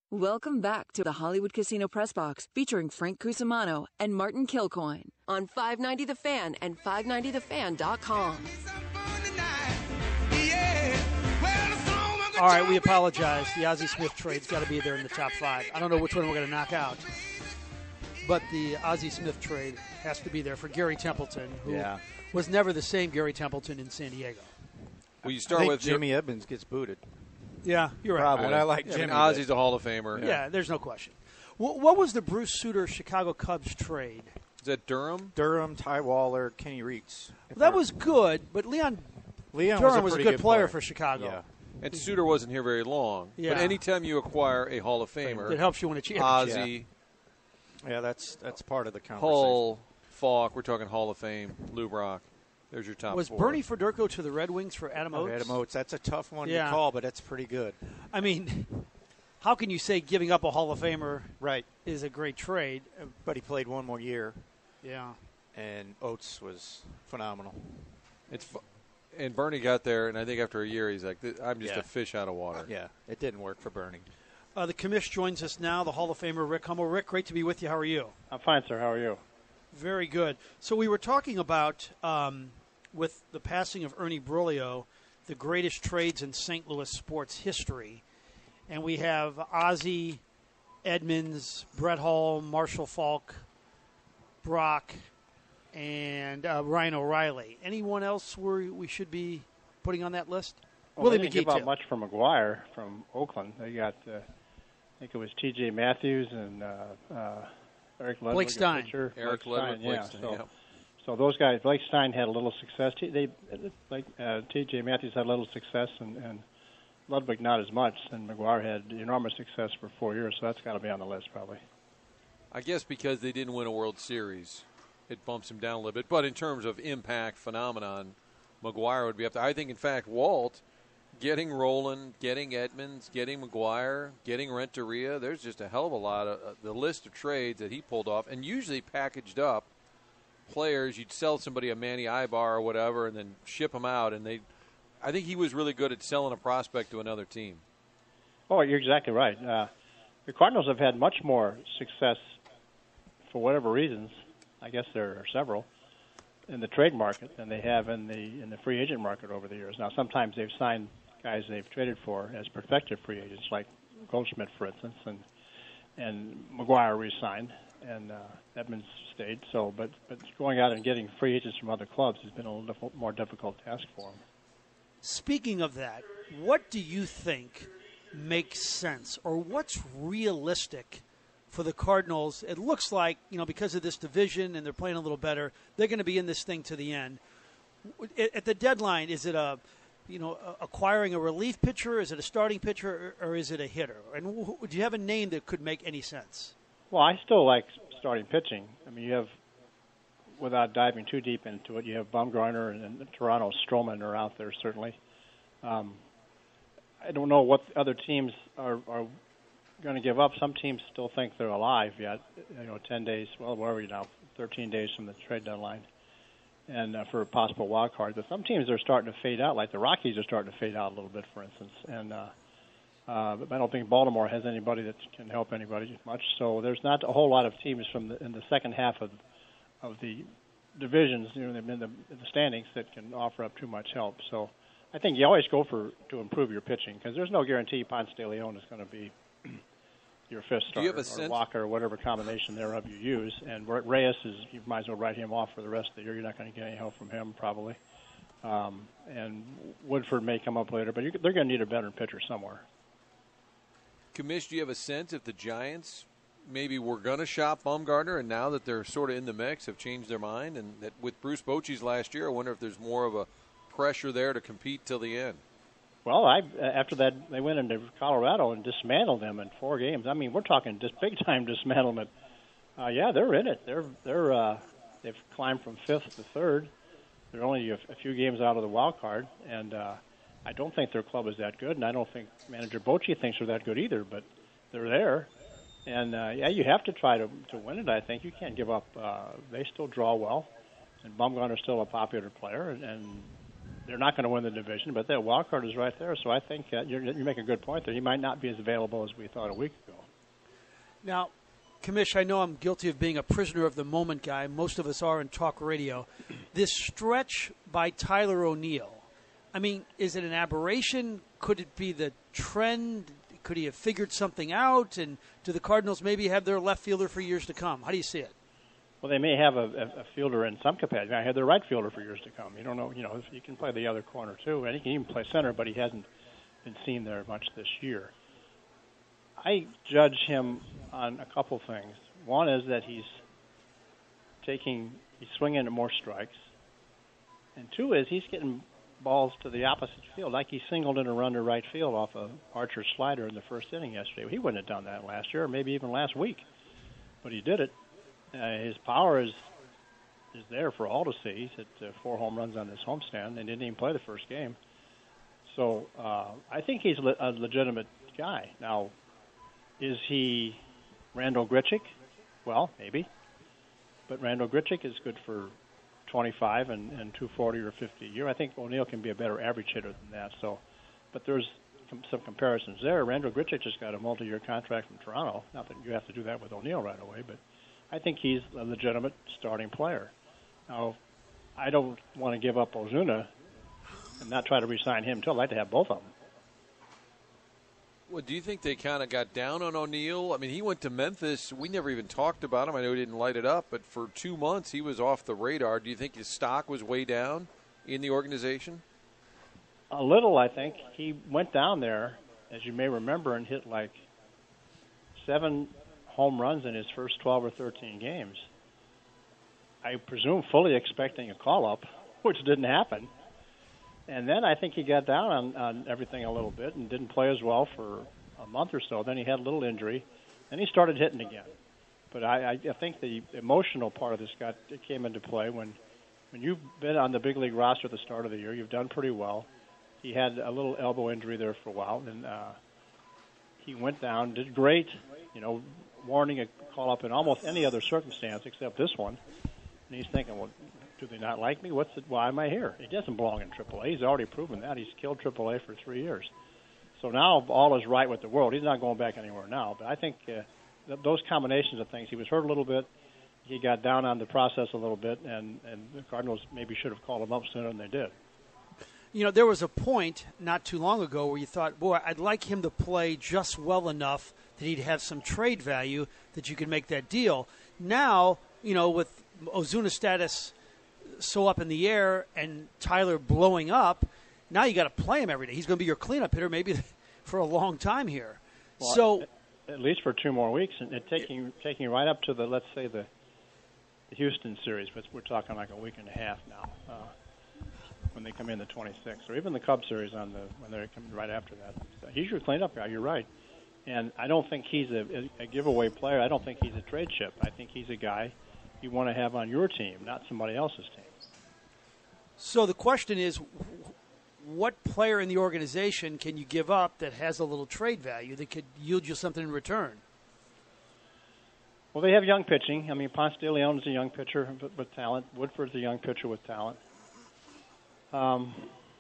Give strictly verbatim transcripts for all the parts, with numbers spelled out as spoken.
Welcome back to the Hollywood Casino Press Box featuring Frank Cusimano and Martin Kilcoyne on five ninety The Fan and five ninety the fan dot com. All right, we apologize. The Ozzie Smith trade's got to be there in the top five. I don't know which one we're going to knock out, but the Ozzie Smith trade has to be there for Gary Templeton, who yeah. was never the same Gary Templeton in San Diego. Well, you start I think with Jimmy your... Edmonds gets booted. Yeah, you're right. Probably. I like yeah, Jimmy. I mean, Ozzie's a Hall of Famer. Yeah, yeah there's no question. What, what was the Bruce Sutter Chicago Cubs trade? Is that Durham? Durham, Ty Waller, Kenny Reitz. Well, that was good, but Leon, Leon Durham was was a, a good, good player, player for Chicago. Yeah. And Sutter wasn't here very long. Yeah. But anytime you acquire a Hall of Famer, it helps you win a championship. Ozzie, yeah. yeah, that's that's part of the conversation. Hull, Falk, we're talking Hall of Fame, Lou Brock. There's your top Was four. Bernie Federko to the Red Wings for Adam Oh, Oates? Adam Oates, that's a tough one yeah. to call, but that's pretty good. I mean, how can you say giving up a Hall of Famer right. is a great trade? But he played one more year. Yeah. And Oates was phenomenal. It's fu- And Bernie got there, and I think after a year, he's like, I'm just yeah. a fish out of water. Yeah, it didn't work for Bernie. Uh, the commish joins us now, the Hall of Famer Rick Hummel. Rick, great to be with you. How are you? I'm fine, sir. How are you? Very good. So we were talking about, um, with the passing of Ernie Broglio, the greatest trades in Saint Louis sports history. And we have Ozzie, Edmonds, Brett Hull, Marshall Falk, Brock, and uh, Ryan O'Reilly. Anyone else where we should be putting on that list? Well, Willie they didn't give McGee, out too. much for McGuire from Oakland. They got, uh, I think it was T J Matthews and uh, uh, Eric Ludwig. Blake Stein. Pitcher. Eric Blake Ludwig, Stein, Blake yeah. Stein, so, yeah. so those guys, Blake Stein had a little success. T- They, like uh, T J Matthews had a little success, and, and Ludwig not as much. And McGuire had enormous success for four years, so that's got to be on the list probably. I guess because they didn't win a World Series, it bumps him down a little bit. But in terms of impact phenomenon, McGuire would be up there. I think, in fact, Walt, getting Roland, getting Edmonds, getting McGuire, getting Renteria, there's just a hell of a lot of uh, the list of trades that he pulled off, and usually packaged up players. You'd sell somebody a Manny Ibar or whatever and then ship them out. And they, I think he was really good at selling a prospect to another team. Oh, you're exactly right. Uh, the Cardinals have had much more success for whatever reasons. I guess there are several in the trade market than they have in the in the free agent market over the years. Now, sometimes they've signed guys they've traded for as prospective free agents, like Goldschmidt, for instance, and and McGuire re-signed, and uh, Edmonds stayed. So, but but going out and getting free agents from other clubs has been a little diff- more difficult task for them. Speaking of that, what do you think makes sense, or what's realistic for the Cardinals? It looks like, you know, because of this division and they're playing a little better, they're going to be in this thing to the end. At the deadline, is it a, you know, acquiring a relief pitcher? Is it a starting pitcher, or, or is it a hitter? And do you have a name that could make any sense? Well, I still like starting pitching. I mean, you have, without diving too deep into it, you have Bumgarner and, and Toronto Stroman are out there, certainly. Um, I don't know what other teams are, are going to give up. Some teams still think they're alive yet, you know, ten days, well, where are we now, thirteen days from the trade deadline, and uh, for a possible wild card. But some teams are starting to fade out, like the Rockies are starting to fade out a little bit, for instance. And uh, uh, but I don't think Baltimore has anybody that can help anybody much. So there's not a whole lot of teams from the, in the second half of of the divisions, you know, in the, in the standings that can offer up too much help. So I think you always go for to improve your pitching, because there's no guarantee Ponce de Leon is going to be your fifth starter, you have a or sense? Walker, or whatever combination thereof you use. And Reyes is, you might as well write him off for the rest of the year. You're not going to get any help from him probably. Um, and Woodford may come up later, but you, they're going to need a veteran pitcher somewhere. Commish, do you have a sense if the Giants maybe were going to shop Bumgarner, and now that they're sort of in the mix, have changed their mind? And that with Bruce Bochy's last year, I wonder if there's more of a pressure there to compete till the end. Well, I after that they went into Colorado and dismantled them in four games. I mean, we're talking just big time dismantlement. Uh, yeah, they're in it. They're they're uh, they've climbed from fifth to third. They're only a, a few games out of the wild card, and uh, I don't think their club is that good, and I don't think manager Bochy thinks they're that good either. But they're there, and uh, yeah, you have to try to to win it. I think you can't give up. Uh, they still draw well, and Bumgarner's still a popular player, and, and they're not going to win the division, but that wild card is right there. So I think uh, you're, you make a good point there. He might not be as available as we thought a week ago. Now, Commish, I know I'm guilty of being a prisoner of the moment guy. Most of us are in talk radio. This stretch by Tyler O'Neill, I mean, is it an aberration? Could it be the trend? Could he have figured something out? And do the Cardinals maybe have their left fielder for years to come? How do you see it? Well, they may have a, a, a fielder in some capacity. I had their right fielder for years to come. You don't know, you know, if he can play the other corner too, and he can even play center, but he hasn't been seen there much this year. I judge him on a couple things. One is that he's taking, he's swinging at more strikes, and two is he's getting balls to the opposite field, like he singled in a run to right field off of Archer's slider in the first inning yesterday. He wouldn't have done that last year, or maybe even last week, but he did it. Uh, his power is is there for all to see. He's hit uh, four home runs on this homestand and didn't even play the first game. So uh, I think he's le- a legitimate guy. Now, is he Randal Grichuk? Well, maybe. But Randal Grichuk is good for twenty-five and, and two forty or fifty a year. I think O'Neill can be a better average hitter than that. So, but there's com- some comparisons there. Randal Grichuk just got a multi-year contract from Toronto. Not that you have to do that with O'Neill right away, but I think he's a legitimate starting player. Now, I don't want to give up Ozuna and not try to re-sign him until I'd like to have both of them. Well, do you think they kind of got down on O'Neill? I mean, he went to Memphis. We never even talked about him. I know he didn't light it up, but for two months he was off the radar. Do you think his stock was way down in the organization? A little, I think. He went down there, as you may remember, and hit like seven home runs in his first twelve or thirteen games. I presume fully expecting a call-up, which didn't happen. And then I think he got down on, on everything a little bit and didn't play as well for a month or so. Then he had a little injury. Then he started hitting again. But I, I think the emotional part of this got it came into play when, when you've been on the big league roster at the start of the year. You've done pretty well. He had a little elbow injury there for a while, and uh, he went down, did great, you know, warning a call-up in almost any other circumstance except this one. And he's thinking, well, do they not like me? What's it? Why am I here? He doesn't belong in triple A. He's already proven that. He's killed triple A for three years. So now all is right with the world. He's not going back anywhere now. But I think uh, th- those combinations of things, he was hurt a little bit. He got down on the process a little bit, and, and the Cardinals maybe should have called him up sooner than they did. You know, there was a point not too long ago where you thought, boy, I'd like him to play just well enough that he'd have some trade value that you could make that deal. Now, you know, with Ozuna's status so up in the air and Tyler blowing up, now you got to play him every day. He's going to be your cleanup hitter maybe for a long time here. Well, so at, at least for two more weeks, and, and taking taking you right up to the, let's say, the, the Houston series, but we're talking like a week and a half now, uh, when they come in the twenty-sixth, or even the Cubs series on the when they're coming right after that. So he's your cleanup guy. You're right, and I don't think he's a, a giveaway player. I don't think he's a trade chip. I think he's a guy you want to have on your team, not somebody else's team. So the question is, what player in the organization can you give up that has a little trade value that could yield you something in return? Well, they have young pitching. I mean, Ponce de Leon is a young pitcher with talent. Woodford's a young pitcher with talent. Um,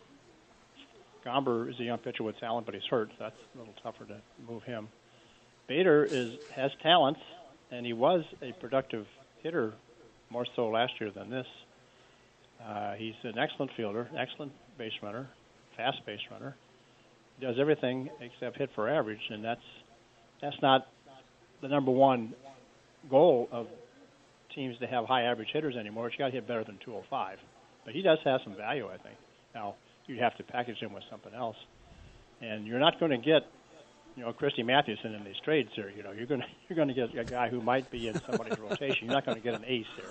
Gomber is a young pitcher with talent, but he's hurt. So that's a little tougher to move him. Bader is has talents, and he was a productive hitter more so last year than this. Uh, he's an excellent fielder, excellent base runner, fast base runner. He does everything except hit for average, and that's that's not the number one goal of teams to have high average hitters anymore. You got to hit better than two oh five. But he does have some value, I think. Now, you'd have to package him with something else. And you're not going to get, you know, Christy Mathewson in these trades here. You know, you're going to you're going to get a guy who might be in somebody's rotation. You're not going to get an ace here.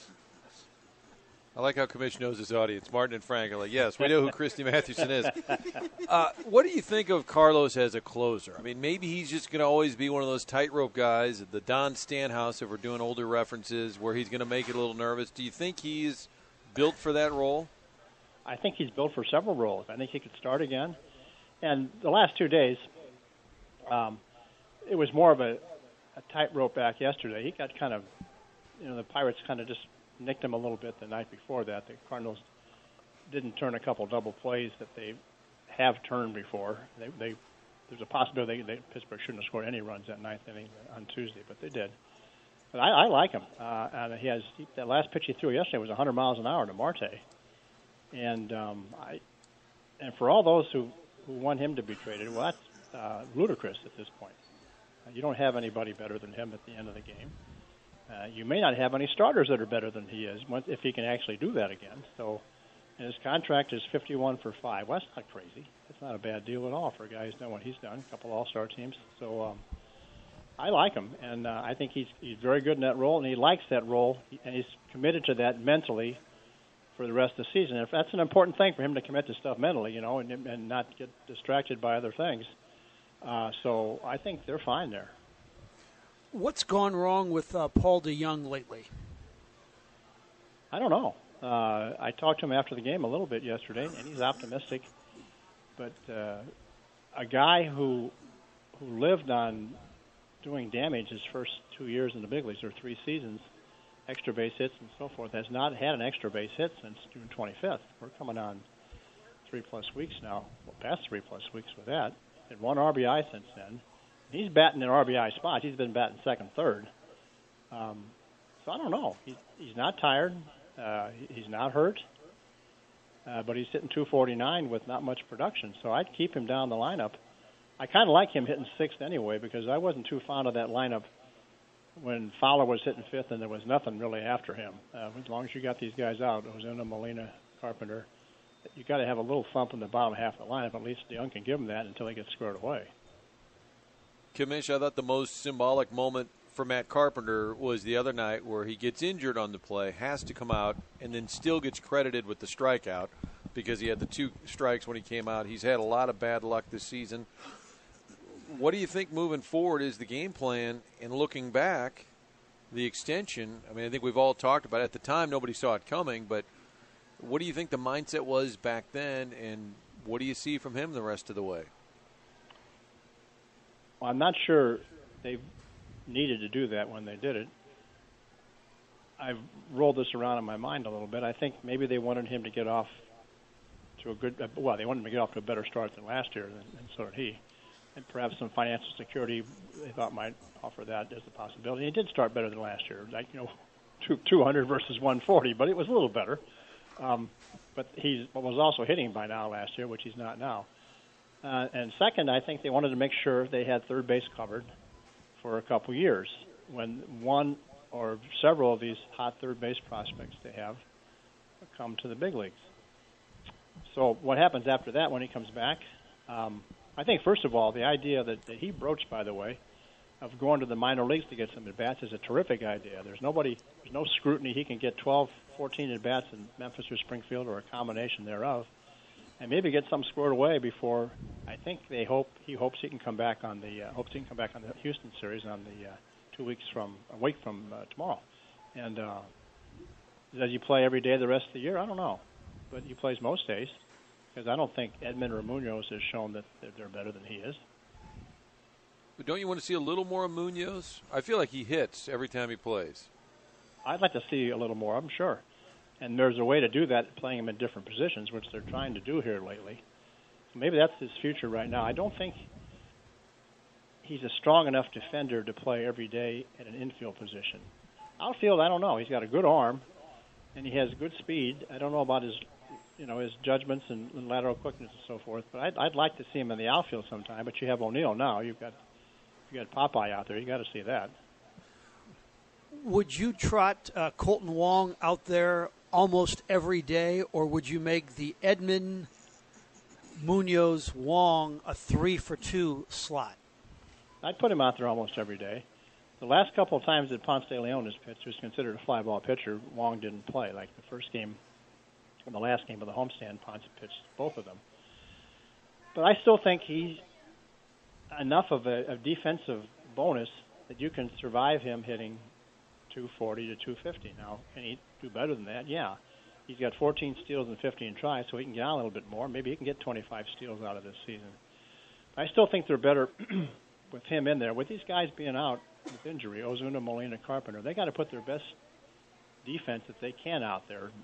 I like how Commish knows his audience. Martin and Frank are like, yes, we know who Christy Mathewson is. Uh, what do you think of Carlos as a closer? I mean, maybe he's just going to always be one of those tightrope guys, the Don Stanhouse, if we're doing older references, where he's going to make it a little nervous. Do you think he's built for that role? I think he's built for several roles. I think he could start again. And the last two days, um, it was more of a, a tightrope act yesterday. He got kind of, you know, the Pirates kind of just nicked him a little bit the night before that. The Cardinals didn't turn a couple double plays that they have turned before. They, they there's a possibility they, they, Pittsburgh shouldn't have scored any runs that ninth inning on Tuesday, but they did. But I, I like him. Uh, and he has he, that last pitch he threw yesterday was one hundred miles an hour to Marte, and um, I and for all those who, who want him to be traded, well, that's uh, ludicrous at this point. Uh, you don't have anybody better than him at the end of the game. Uh, you may not have any starters that are better than he is if he can actually do that again. So, and his contract is fifty-one for five. Well, that's not crazy. It's not a bad deal at all for a guy who's done what he's done. A couple All-Star teams. So, um, I like him, and uh, I think he's he's very good in that role, and he likes that role, and he's committed to that mentally for the rest of the season. If that's an important thing for him to commit to stuff mentally, you know, and and not get distracted by other things. Uh, so I think they're fine there. What's gone wrong with uh, Paul DeJong lately? I don't know. Uh, I talked to him after the game a little bit yesterday, and he's optimistic. But uh, a guy who who lived on doing damage his first two years in the big leagues, or three seasons, extra base hits and so forth, has not had an extra base hit since June twenty-fifth. We're coming on three-plus weeks now, well, past three-plus weeks with that. Had one R B I since then. He's batting in R B I spots. He's been batting second, third. Um, so I don't know. He, he's not tired. Uh, he's not hurt. Uh, but he's hitting two forty-nine with not much production. So I'd keep him down the lineup. I kind of like him hitting sixth anyway because I wasn't too fond of that lineup when Fowler was hitting fifth and there was nothing really after him. Uh, as long as you got these guys out, Ozuna, Molina, Carpenter, you got to have a little thump in the bottom half of the lineup. At least DeJong can give him that until he gets squared away. Kamish, I thought the most symbolic moment for Matt Carpenter was the other night where he gets injured on the play, has to come out, and then still gets credited with the strikeout because he had the two strikes when he came out. He's had a lot of bad luck this season. What do you think moving forward is the game plan? And looking back, the extension, I mean, I think we've all talked about it. At the time, nobody saw it coming, but what do you think the mindset was back then, and what do you see from him the rest of the way? Well, I'm not sure they needed to do that when they did it. I've rolled this around in my mind a little bit. I think maybe they wanted him to get off to a good, well, they wanted him to get off to a better start than last year, and, and so did he. And perhaps some financial security they thought might offer that as a possibility. He did start better than last year, like, you know, two, two hundred versus one forty, but it was a little better. Um, but he was also hitting by now last year, which he's not now. Uh, and second, I think they wanted to make sure they had third base covered for a couple years when one or several of these hot third base prospects they have come to the big leagues. So what happens after that when he comes back? Um, I think, first of all, the idea that, that he broached, by the way, of going to the minor leagues to get some at-bats is a terrific idea. There's nobody, there's no scrutiny. He can get twelve, fourteen at-bats in Memphis or Springfield or a combination thereof, and maybe get some squared away before. I think they hope he hopes he can come back on the uh, hopes he can come back on the Houston series on the uh, two weeks from a week from uh, tomorrow. And uh, does he play every day the rest of the year? I don't know, but he plays most days because I don't think Edman or Munoz has shown that they're better than he is. But don't you want to see a little more of Munoz? I feel like he hits every time he plays. I'd like to see a little more, I'm sure. And there's a way to do that, playing him in different positions, which they're trying to do here lately. So maybe that's his future right now. I don't think he's a strong enough defender to play every day at an infield position. Outfield, I don't know. He's got a good arm, and he has good speed. I don't know about his, you know, his judgments and, and lateral quickness and so forth. But I'd, I'd like to see him in the outfield sometime. But you have O'Neill now. You've got you got Popeye out there. You got to see that. Would you trot uh, Colton Wong out there almost every day, or would you make the Edman, Munoz, Wong a three for two slot? I'd put him out there almost every day. The last couple of times that Ponce de Leon has pitched, who's considered a fly ball pitcher, Wong didn't play. Like the first game and the last game of the homestand, Ponce pitched both of them. But I still think he's enough of a, a defensive bonus that you can survive him hitting two forty to two fifty. Now, can he do better than that? Yeah. He's got fourteen steals and fifteen tries, so he can get out a little bit more. Maybe he can get twenty-five steals out of this season. I still think they're better with him in there. With these guys being out with injury, Ozuna, Molina, Carpenter, they got to put their best defense that they can out there.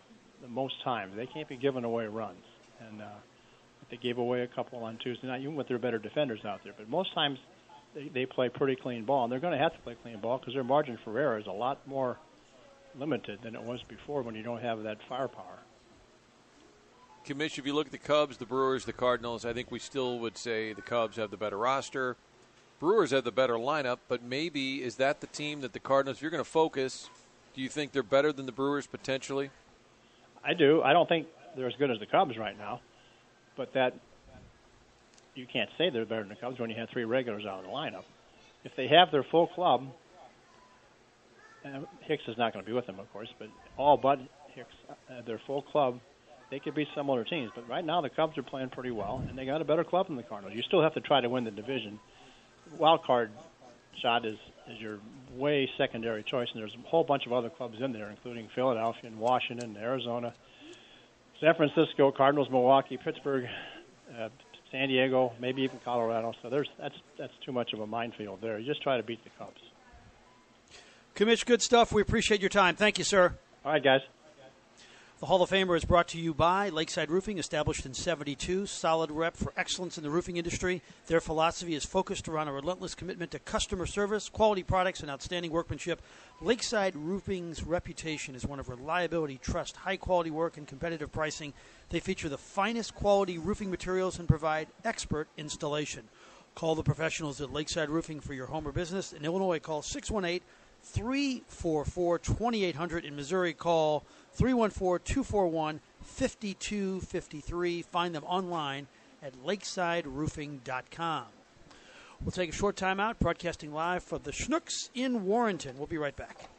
the most times. They can't be giving away runs. And uh, they gave away a couple on Tuesday night, even with their better defenders out there. But most times they, they play pretty clean ball, and they're going to have to play clean ball because their margin for error is a lot more limited than it was before when you don't have that firepower. Commish, if you look at the Cubs, the Brewers, the Cardinals, I think we still would say the Cubs have the better roster. Brewers have the better lineup, but maybe is that the team that the Cardinals, if you're going to focus, do you think they're better than the Brewers potentially? I do. I don't think they're as good as the Cubs right now, but that you can't say they're better than the Cubs when you have three regulars out of the lineup. If they have their full club, and Hicks is not going to be with them, of course, but all but Hicks, uh, their full club, they could be similar teams. But right now the Cubs are playing pretty well, and they got a better club than the Cardinals. You still have to try to win the division. Wild card shot is, is your way secondary choice, and there's a whole bunch of other clubs in there, including Philadelphia and Washington, Arizona, San Francisco, Cardinals, Milwaukee, Pittsburgh, uh, San Diego, maybe even Colorado. So there's that's that's too much of a minefield there. You just try to beat the Cubs. Commish, good stuff. We appreciate your time. Thank you, sir. All right, guys. The Hall of Famer is brought to you by Lakeside Roofing, established in seventy-two. Solid rep for excellence in the roofing industry. Their philosophy is focused around a relentless commitment to customer service, quality products, and outstanding workmanship. Lakeside Roofing's reputation is one of reliability, trust, high-quality work, and competitive pricing. They feature the finest quality roofing materials and provide expert installation. Call the professionals at Lakeside Roofing for your home or business. In Illinois, call six one eight, three four four, two eight zero zero. In Missouri, call three one four, two four one, five two five three. Find them online at lakeside roofing dot com. We'll take a short time out, broadcasting live from the Schnucks in Warrenton. We'll be right back.